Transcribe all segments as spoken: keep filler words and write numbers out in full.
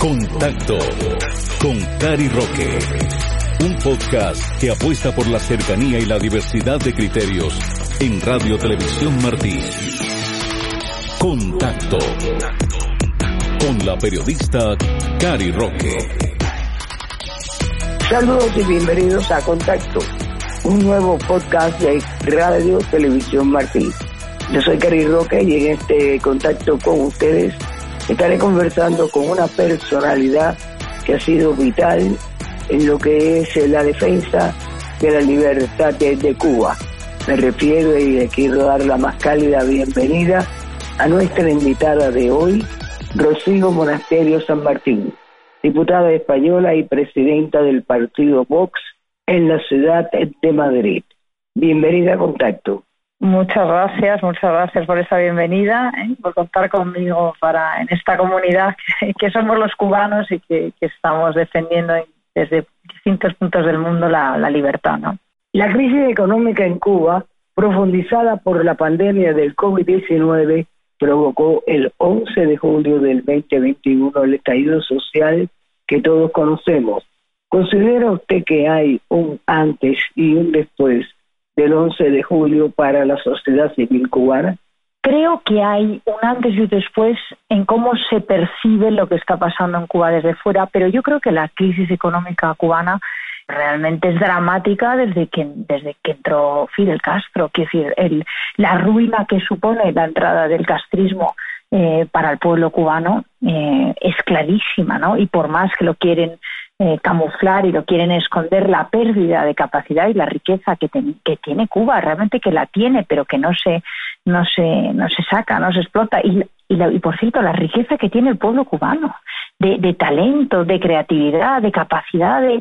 Contacto con Cari Roque. Un podcast que apuesta por la cercanía y la diversidad de criterios en Radio Televisión Martí. Contacto con la periodista Cari Roque. Saludos y bienvenidos a Contacto, un nuevo podcast de Radio Televisión Martí. Yo soy Cari Roque y en este contacto con ustedes estaré conversando con una personalidad que ha sido vital en lo que es la defensa de la libertad de, de Cuba. Me refiero y le quiero dar la más cálida bienvenida a nuestra invitada de hoy, Rocío Monasterio San Martín, diputada española y presidenta del partido Vox en la ciudad de Madrid. Bienvenida a Contacto. Muchas gracias, muchas gracias por esa bienvenida, ¿eh? por contar conmigo para en esta comunidad que, que somos los cubanos y que, que estamos defendiendo desde distintos puntos del mundo la, la libertad, ¿no? La crisis económica en Cuba, profundizada por la pandemia del COVID diecinueve, provocó el once de julio del veinte veintiuno el estallido social que todos conocemos. ¿Considera usted que hay un antes y un después del once de julio para la sociedad civil cubana? Creo que hay un antes y un después en cómo se percibe lo que está pasando en Cuba desde fuera, pero yo creo que la crisis económica cubana realmente es dramática desde que desde que entró Fidel Castro. Quiero decir, el, la ruina que supone la entrada del castrismo eh, para el pueblo cubano eh, es clarísima, ¿no? Y por más que lo quieren Eh, camuflar y lo quieren esconder, la pérdida de capacidad y la riqueza que, ten, que tiene Cuba, realmente que la tiene, pero que no se no se no se saca, no se explota, y, y, la, y por cierto la riqueza que tiene el pueblo cubano de, de talento, de creatividad, de capacidad, de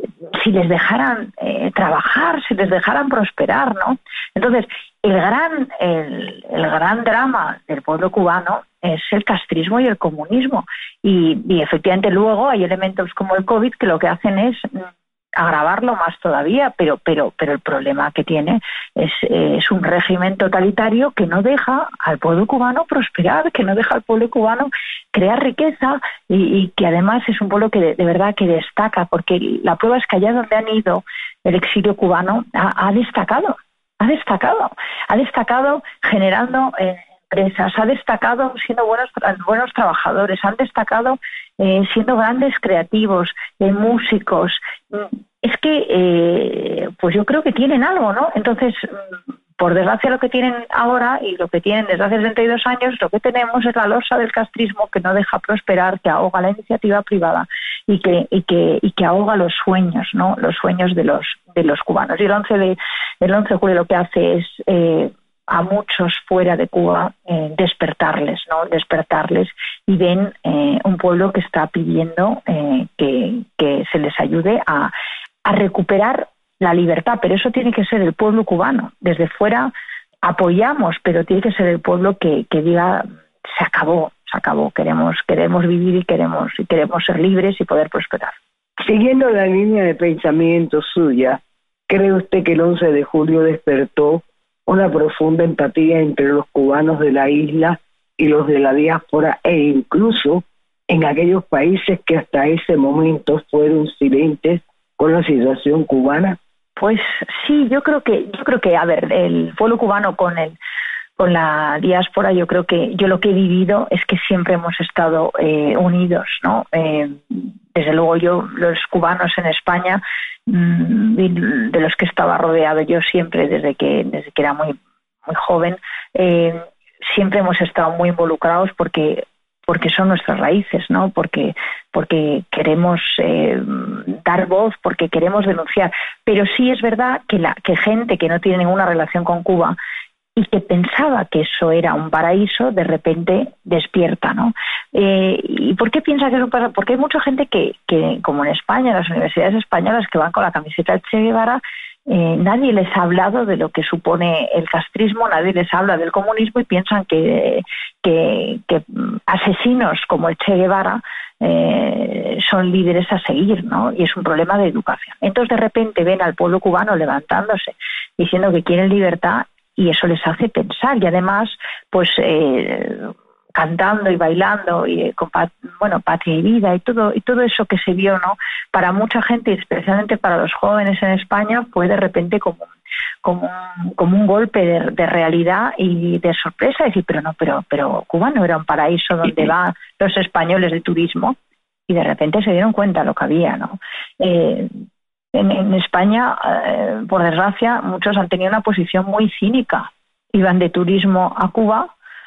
si les dejaran eh, trabajar, si les dejaran prosperar, ¿no? Entonces el gran el, el gran drama del pueblo cubano es el castrismo y el comunismo. Y, y efectivamente luego hay elementos como el COVID que lo que hacen es agravarlo más todavía, pero pero pero el problema que tiene es, es un régimen totalitario que no deja al pueblo cubano prosperar, que no deja al pueblo cubano crear riqueza y, y que además es un pueblo que de, de verdad que destaca, porque la prueba es que allá donde han ido el exilio cubano ha, ha destacado, ha destacado, ha destacado generando eh, empresas, ha destacado siendo buenos buenos trabajadores, han destacado eh, siendo grandes creativos, eh, músicos. Es que, eh, pues yo creo que tienen algo, ¿no? Entonces, por desgracia lo que tienen ahora y lo que tienen desde hace treinta y dos años, lo que tenemos es la losa del castrismo que no deja prosperar, que ahoga la iniciativa privada y que y que y que ahoga los sueños, ¿no? Los sueños de los de los cubanos. Y el once de el once de julio lo que hace es eh, a muchos fuera de Cuba eh, despertarles, ¿no? Despertarles y ven eh, un pueblo que está pidiendo eh, que, que se les ayude a, a recuperar la libertad, pero eso tiene que ser el pueblo cubano. Desde fuera apoyamos, pero tiene que ser el pueblo que, que diga se acabó, se acabó, queremos, queremos vivir y queremos, y queremos ser libres y poder prosperar. Siguiendo la línea de pensamiento suya, ¿cree usted que el once de julio despertó una profunda empatía entre los cubanos de la isla y los de la diáspora, e incluso en aquellos países que hasta ese momento fueron silentes con la situación cubana? Pues sí, yo creo que, yo creo que, a ver, el pueblo cubano con el con la diáspora, yo creo que yo lo que he vivido es que siempre hemos estado eh, unidos, ¿no? Eh, desde luego yo, los cubanos en España, mmm, de los que estaba rodeado yo siempre desde que desde que era muy muy joven, eh, siempre hemos estado muy involucrados porque porque son nuestras raíces, ¿no? Porque porque queremos eh, dar voz, porque queremos denunciar. Pero sí es verdad que la que gente que no tiene ninguna relación con Cuba y que pensaba que eso era un paraíso, de repente despierta, ¿no? Eh, ¿Y por qué piensa que es un paraíso? Porque hay mucha gente que, que, como en España, en las universidades españolas, que van con la camiseta de Che Guevara, eh, nadie les ha hablado de lo que supone el castrismo, nadie les habla del comunismo y piensan que, que, que asesinos como el Che Guevara eh, son líderes a seguir, ¿no? Y es un problema de educación. Entonces, de repente ven al pueblo cubano levantándose, diciendo que quieren libertad, y eso les hace pensar. Y además, pues eh, cantando y bailando y eh, con bueno Patria y Vida y todo y todo eso que se vio, ¿no? Para mucha gente, y especialmente para los jóvenes en España, fue de repente como como un, como un golpe de, de realidad y de sorpresa, decir, pero no, pero pero Cuba no era un paraíso donde van los españoles de turismo, y de repente se dieron cuenta de lo que había, ¿no? Eh, en, en España, eh, por desgracia, muchos han tenido una posición muy cínica. Iban de turismo a Cuba,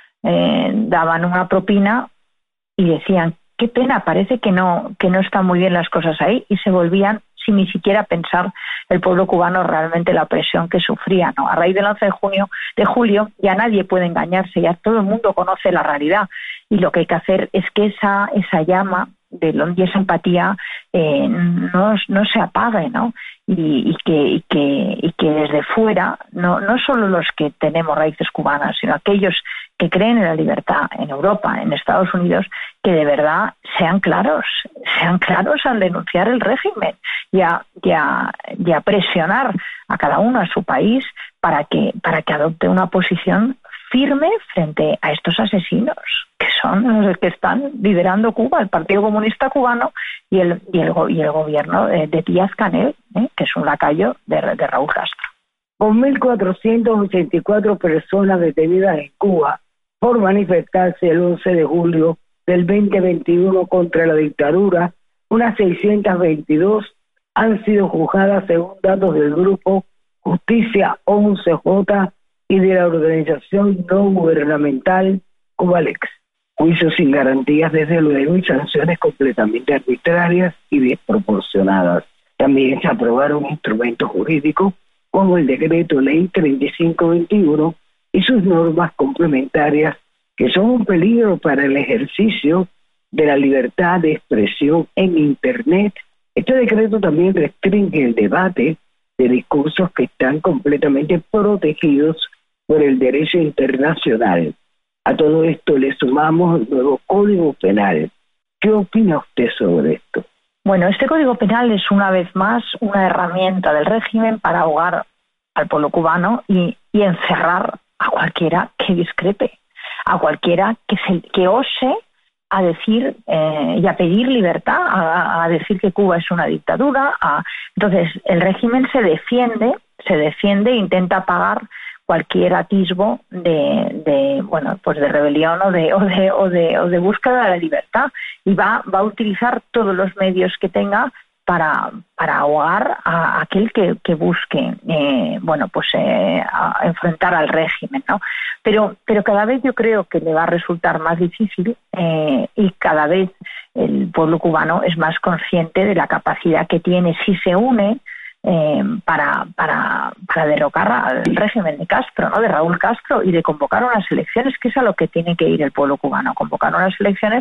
eh, daban una propina y decían, qué pena, parece que no que no están muy bien las cosas ahí, y se volvían sin ni siquiera pensar el pueblo cubano realmente la presión que sufría, ¿no? A raíz del once de junio, de julio, ya nadie puede engañarse, ya todo el mundo conoce la realidad, y lo que hay que hacer es que esa esa llama de y esa empatía eh, no, no se apague, ¿no? Y, y, que, y, que, y que desde fuera, no, no solo los que tenemos raíces cubanas, sino aquellos que creen en la libertad en Europa, en Estados Unidos, que de verdad sean claros, sean claros al denunciar el régimen y a, y a, y a presionar a cada uno a su país para que, para que adopte una posición firme frente a estos asesinos, que son los que están liderando Cuba, el Partido Comunista Cubano y el y el, y el gobierno de, de Díaz-Canel, ¿eh? que es un lacayo de, de Raúl Castro. Con mil cuatrocientas ochenta y cuatro personas detenidas en Cuba por manifestarse el once de julio del veinte veintiuno contra la dictadura, unas seiscientas veintidós han sido juzgadas según datos del grupo Justicia once J y de la organización no gubernamental Cubalex. Juicios sin garantías desde luego y sanciones completamente arbitrarias y desproporcionadas. También se aprobaron instrumentos jurídicos como el Decreto Ley treinta y cinco veintiuno y sus normas complementarias, que son un peligro para el ejercicio de la libertad de expresión en Internet. Este decreto también restringe el debate de discursos que están completamente protegidos por el derecho internacional. A todo esto le sumamos el nuevo Código Penal. ¿Qué opina usted sobre esto? Bueno, este Código Penal es una vez más una herramienta del régimen para ahogar al pueblo cubano y, y encerrar a cualquiera que discrepe, a cualquiera que, se, que ose a decir eh, y a pedir libertad, a, a decir que Cuba es una dictadura. A... Entonces, el régimen se defiende, se defiende e intenta apagar cualquier atisbo de, de bueno pues de rebelión o de o de o de, o de búsqueda de la libertad, y va va a utilizar todos los medios que tenga para para ahogar a aquel que, que busque eh, bueno pues eh, a enfrentar al régimen, ¿no? Pero pero cada vez yo creo que le va a resultar más difícil eh, y cada vez el pueblo cubano es más consciente de la capacidad que tiene si se une Eh, para, para, para derrocar al régimen de Castro, ¿no? de Raúl Castro, y de convocar unas elecciones, que es a lo que tiene que ir el pueblo cubano, convocar unas elecciones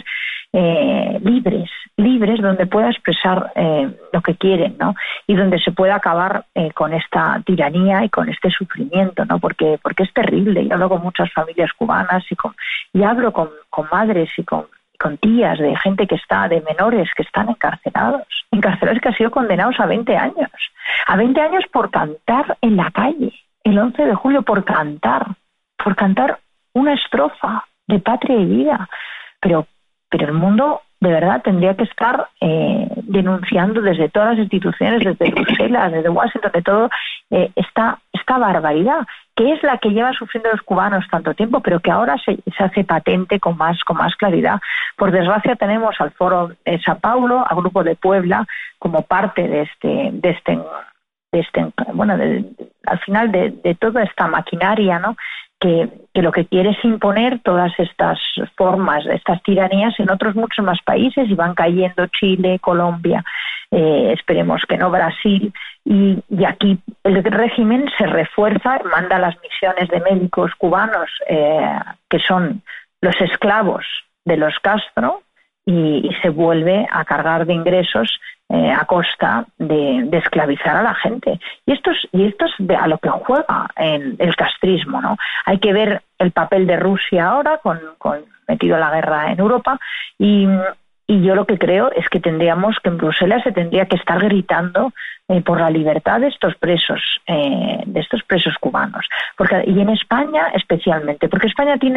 eh, libres, libres, donde pueda expresar eh, lo que quieren, ¿no? Y donde se pueda acabar eh, con esta tiranía y con este sufrimiento, ¿no? Porque, porque es terrible. Yo hablo con muchas familias cubanas y, con, y hablo con, con madres y con con tías de gente que está, de menores que están encarcelados, encarcelados que han sido condenados a veinte años, a veinte años por cantar en la calle, el once de julio, por cantar, por cantar una estrofa de Patria y Vida. Pero, pero el mundo de verdad tendría que estar eh, denunciando desde todas las instituciones, desde Bruselas, desde Washington, de todo, eh, esta, esta barbaridad, que es la que llevan sufriendo los cubanos tanto tiempo, pero que ahora se, se hace patente con más, con más claridad. Por desgracia tenemos al Foro de Sao Paulo, al Grupo de Puebla, como parte de este, de este, de este bueno, de, de, al final de, de toda esta maquinaria, ¿no? Que, que lo que quiere es imponer todas estas formas, estas tiranías en otros muchos más países, y van cayendo Chile, Colombia, eh, esperemos que no Brasil, y, y aquí el régimen se refuerza, manda las misiones de médicos cubanos, eh, que son los esclavos de los Castro, y, y se vuelve a cargar de ingresos eh, a costa de, de esclavizar a la gente. Y esto es, y esto es de, a lo que juega el, el castrismo, ¿no? Hay que ver el papel de Rusia ahora, con, con metido en la guerra en Europa, y, y yo lo que creo es que tendríamos que en Bruselas se tendría que estar gritando eh, por la libertad de estos presos, eh, de estos presos cubanos, porque y en España especialmente, porque España tiene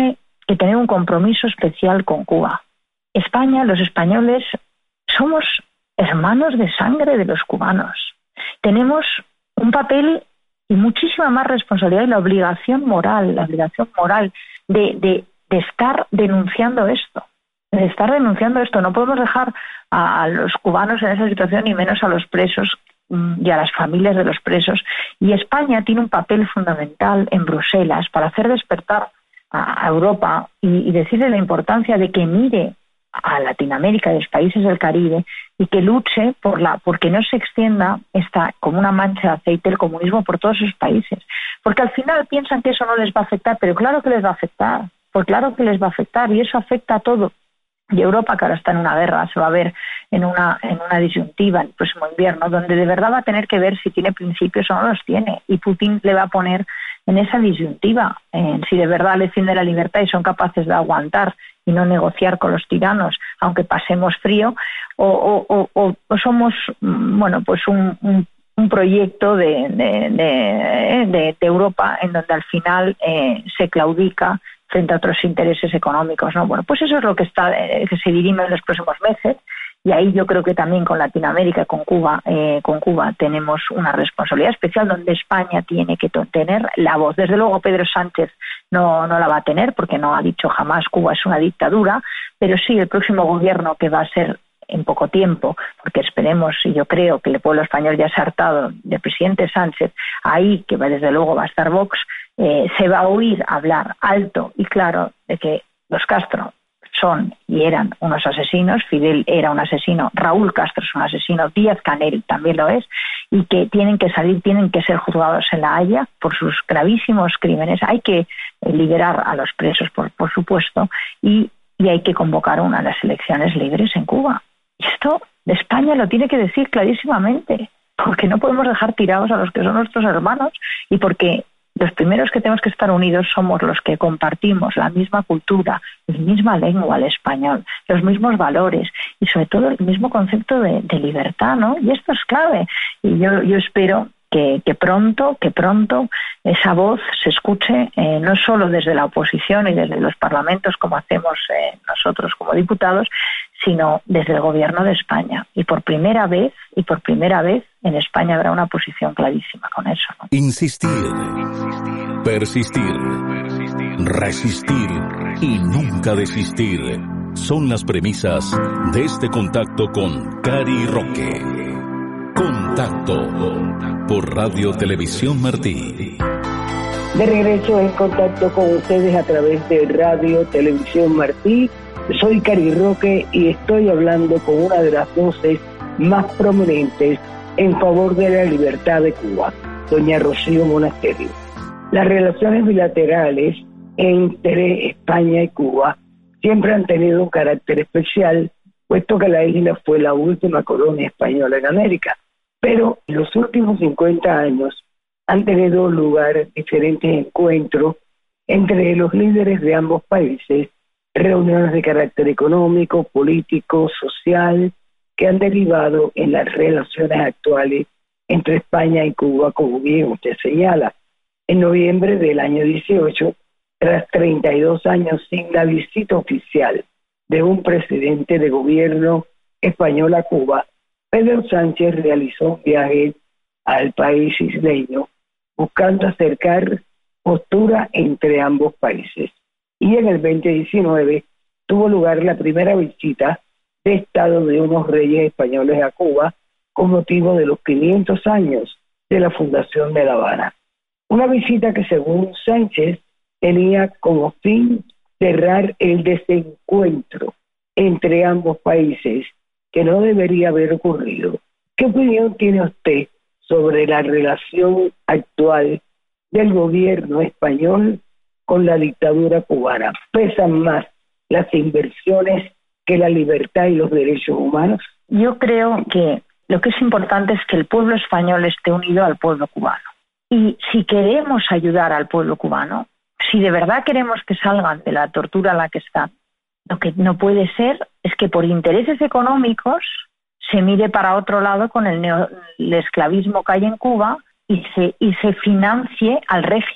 que tener un compromiso especial con Cuba. España, los españoles, somos hermanos de sangre de los cubanos. Tenemos un papel y muchísima más responsabilidad y la obligación moral, la obligación moral de, de, de estar denunciando esto, de estar denunciando esto. No podemos dejar a, a los cubanos en esa situación, ni menos a los presos y a las familias de los presos. Y España tiene un papel fundamental en Bruselas para hacer despertar a, a Europa y, y decirle la importancia de que mire a Latinoamérica y a los países del Caribe y que luche por la porque no se extienda esta como una mancha de aceite el comunismo por todos esos países, porque al final piensan que eso no les va a afectar, pero claro que les va a afectar, pues claro que les va a afectar y eso afecta a todo. Y Europa, que ahora está en una guerra, se va a ver en una en una disyuntiva el próximo invierno, donde de verdad va a tener que ver si tiene principios o no los tiene, y Putin le va a poner en esa disyuntiva, en si de verdad le defiende la libertad y son capaces de aguantar y no negociar con los tiranos, aunque pasemos frío, o, o, o, o somos, bueno, pues un, un, un proyecto de, de, de, de, de Europa en donde al final eh, se claudica frente a otros intereses económicos, ¿no? Bueno, pues eso es lo que está eh, que se dirime en los próximos meses. Y ahí yo creo que también con Latinoamérica, con Cuba, eh, con Cuba tenemos una responsabilidad especial donde España tiene que tener la voz. Desde luego Pedro Sánchez no, no la va a tener porque no ha dicho jamás Cuba es una dictadura, pero sí el próximo gobierno que va a ser en poco tiempo, porque esperemos y yo creo que el pueblo español ya se ha hartado del presidente Sánchez, ahí que desde luego va a estar Vox, eh, se va a oír hablar alto y claro de que los Castro son y eran unos asesinos, Fidel era un asesino, Raúl Castro es un asesino, Díaz-Canel también lo es, y que tienen que salir, tienen que ser juzgados en La Haya por sus gravísimos crímenes. Hay que liberar a los presos, por, por supuesto, y, y hay que convocar una de las elecciones libres en Cuba. Y esto España lo tiene que decir clarísimamente, porque no podemos dejar tirados a los que son nuestros hermanos y porque los primeros que tenemos que estar unidos somos los que compartimos la misma cultura, la misma lengua, el español, los mismos valores y sobre todo el mismo concepto de, de libertad, ¿no? Y esto es clave. Y yo, yo espero que, que pronto, que pronto esa voz se escuche eh, no solo desde la oposición y desde los parlamentos como hacemos eh, nosotros como diputados, sino desde el gobierno de España. Y por primera vez, y por primera vez, en España habrá una posición clarísima con eso, ¿no? Insistir, persistir, resistir y nunca desistir son las premisas de este contacto con Cari Roque. Contacto por Radio Televisión Martí. De regreso en contacto con ustedes a través de Radio Televisión Martí. Soy Cari Roque y estoy hablando con una de las voces más prominentes en favor de la libertad de Cuba, doña Rocío Monasterio. Las relaciones bilaterales entre España y Cuba siempre han tenido un carácter especial, puesto que la isla fue la última colonia española en América. Pero en los últimos cincuenta años han tenido lugar diferentes encuentros entre los líderes de ambos países, reuniones de carácter económico, político, social, que han derivado en las relaciones actuales entre España y Cuba, como bien usted señala. En noviembre del año dieciocho, tras treinta y dos años sin la visita oficial de un presidente de gobierno español a Cuba, Pedro Sánchez realizó un viaje al país isleño buscando acercar postura entre ambos países. Y en el veinte diecinueve tuvo lugar la primera visita de Estado de unos reyes españoles a Cuba con motivo de los quinientos años de la fundación de La Habana. Una visita que, según Sánchez, tenía como fin cerrar el desencuentro entre ambos países que no debería haber ocurrido. ¿Qué opinión tiene usted sobre la relación actual del gobierno español con la dictadura cubana? ¿Pesan más las inversiones que la libertad y los derechos humanos? Yo creo que lo que es importante es que el pueblo español esté unido al pueblo cubano. Y si queremos ayudar al pueblo cubano, si de verdad queremos que salgan de la tortura en la que están, lo que no puede ser es que por intereses económicos se mire para otro lado con el, neo, el esclavismo que hay en Cuba y se, y se financie al régimen.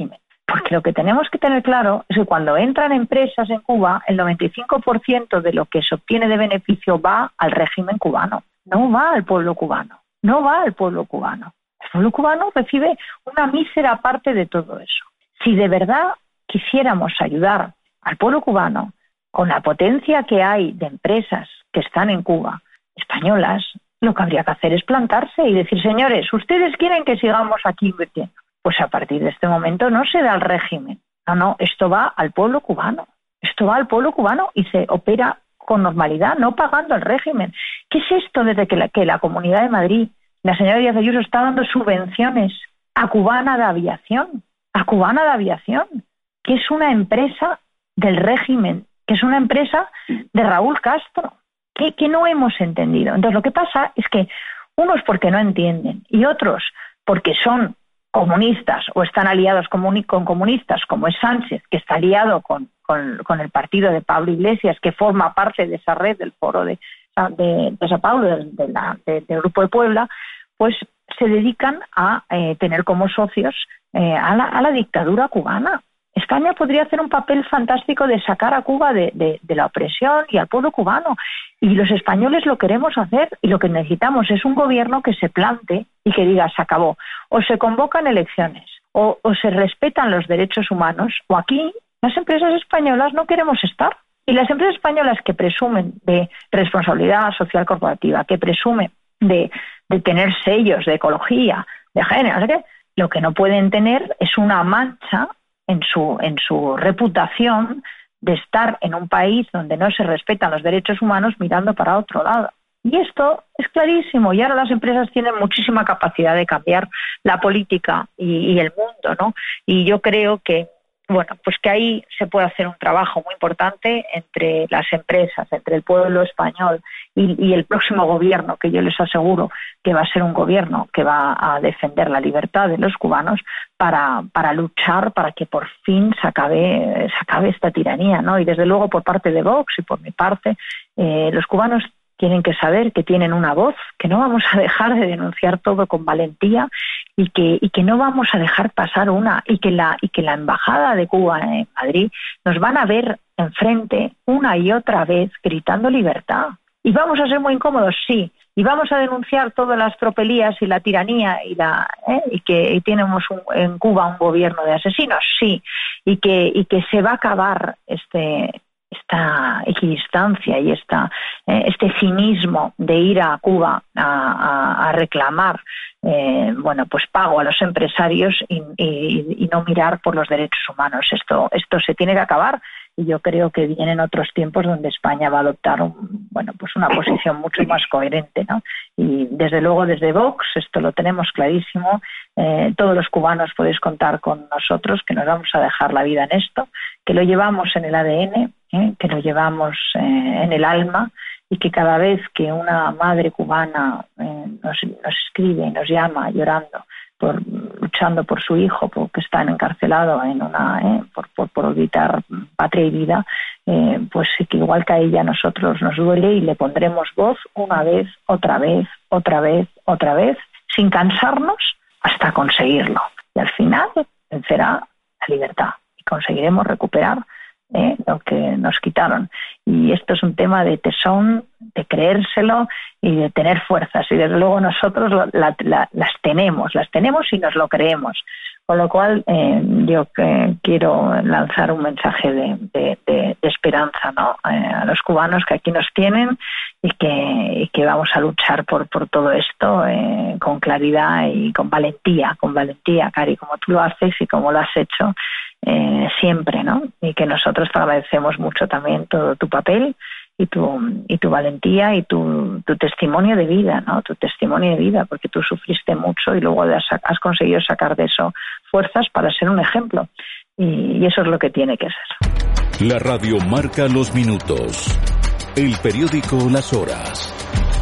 Porque lo que tenemos que tener claro es que cuando entran empresas en Cuba, el noventa y cinco por ciento de lo que se obtiene de beneficio va al régimen cubano, no va al pueblo cubano, no va al pueblo cubano. El pueblo cubano recibe una mísera parte de todo eso. Si de verdad quisiéramos ayudar al pueblo cubano, con la potencia que hay de empresas que están en Cuba, españolas, lo que habría que hacer es plantarse y decir, señores, ustedes quieren que sigamos aquí invirtiendo. Pues a partir de este momento no se da al régimen. No, no, esto va al pueblo cubano. Esto va al pueblo cubano y se opera con normalidad, no pagando al régimen. ¿Qué es esto desde que la, que la Comunidad de Madrid, la señora Díaz Ayuso, está dando subvenciones a Cubana de Aviación? A Cubana de Aviación, que es una empresa del régimen, que es una empresa de Raúl Castro, que, que no hemos entendido. Entonces lo que pasa es que unos porque no entienden y otros porque son comunistas o están aliados con comunistas, como es Sánchez, que está aliado con, con, con el partido de Pablo Iglesias, que forma parte de esa red del foro de, de, de Sao Paulo, de, de la, de, del Grupo de Puebla, pues se dedican a eh, tener como socios eh, a, la, a la dictadura cubana. España podría hacer un papel fantástico de sacar a Cuba de, de, de la opresión y al pueblo cubano. Y los españoles lo queremos hacer y lo que necesitamos es un gobierno que se plante y que diga, se acabó. O se convocan elecciones, o, o se respetan los derechos humanos, o aquí las empresas españolas no queremos estar. Y las empresas españolas que presumen de responsabilidad social corporativa, que presumen de, de tener sellos de ecología, de género, no sé qué, lo que no pueden tener es una mancha en su, en su reputación de estar en un país donde no se respetan los derechos humanos mirando para otro lado. Y esto es clarísimo, y ahora las empresas tienen muchísima capacidad de cambiar la política y, y el mundo, ¿no? Y yo creo que, bueno, pues que ahí se puede hacer un trabajo muy importante entre las empresas, entre el pueblo español y, y el próximo gobierno, que yo les aseguro que va a ser un gobierno que va a defender la libertad de los cubanos para, para luchar para que por fin se acabe, se acabe esta tiranía, ¿no? Y desde luego por parte de Vox y por mi parte, eh, los cubanos tienen que saber que tienen una voz, que no vamos a dejar de denunciar todo con valentía y que, y que no vamos a dejar pasar una, y que la, y que la Embajada de Cuba en Madrid nos van a ver enfrente una y otra vez gritando libertad. Y vamos a ser muy incómodos, sí, y vamos a denunciar todas las tropelías y la tiranía y la ¿eh? y que y tenemos un, en Cuba un gobierno de asesinos, sí, y que, y que se va a acabar este... esta equidistancia y esta, eh, este cinismo de ir a Cuba a, a, a reclamar eh, bueno, pues pago a los empresarios y, y, y no mirar por los derechos humanos. Esto, esto se tiene que acabar y yo creo que vienen otros tiempos donde España va a adoptar un, bueno, pues una posición mucho más coherente, ¿no? Y desde luego desde Vox esto lo tenemos clarísimo. Eh, todos los cubanos podéis contar con nosotros, que nos vamos a dejar la vida en esto, que lo llevamos en el A D N, ¿eh? que lo llevamos eh, en el alma y que cada vez que una madre cubana eh, nos, nos escribe y nos llama llorando, por, luchando por su hijo, porque está encarcelado en una, eh, por, por, por gritar patria y vida, eh, pues que igual que a ella a nosotros nos duele y le pondremos voz una vez, otra vez, otra vez, otra vez, sin cansarnos hasta conseguirlo. Y al final vencerá la libertad y conseguiremos recuperar Eh, lo que nos quitaron. Y esto es un tema de tesón, de creérselo y de tener fuerzas. Y desde luego nosotros la, la, las tenemos, las tenemos y nos lo creemos. Con lo cual eh, yo que quiero lanzar un mensaje de, de, de, de esperanza, ¿no? Eh, a los cubanos que aquí nos tienen y que, y que vamos a luchar por, por todo esto eh, con claridad y con valentía, con valentía, Cari, como tú lo haces y como lo has hecho Eh, siempre, ¿no? Y que nosotros te agradecemos mucho también todo tu papel y tu y tu valentía y tu, tu testimonio de vida, ¿no? Tu testimonio de vida, porque tú sufriste mucho y luego has, has conseguido sacar de eso fuerzas para ser un ejemplo. Y, y eso es lo que tiene que ser. La radio marca los minutos, el periódico las horas,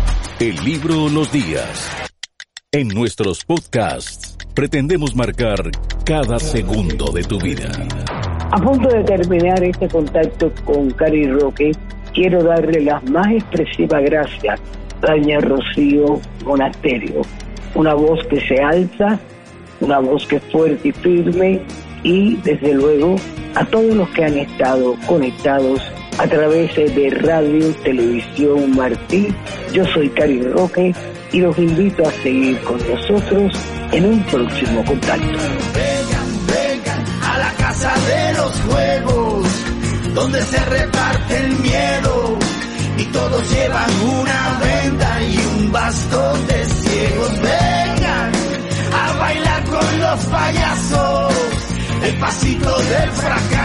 el libro los días. En nuestros podcasts pretendemos marcar cada segundo de tu vida. A punto de terminar este contacto con Cari Roque, quiero darle las más expresivas gracias a doña Rocío Monasterio, una voz que se alza, una voz que es fuerte y firme, y desde luego a todos los que han estado conectados a través de Radio Televisión Martí. Yo soy Cari Roque y los invito a seguir con nosotros en un próximo contacto. Vengan, vengan a la casa de los juegos, donde se reparte el miedo y todos llevan una venda y un bastón de ciegos. Vengan a bailar con los payasos el pasito del fracaso.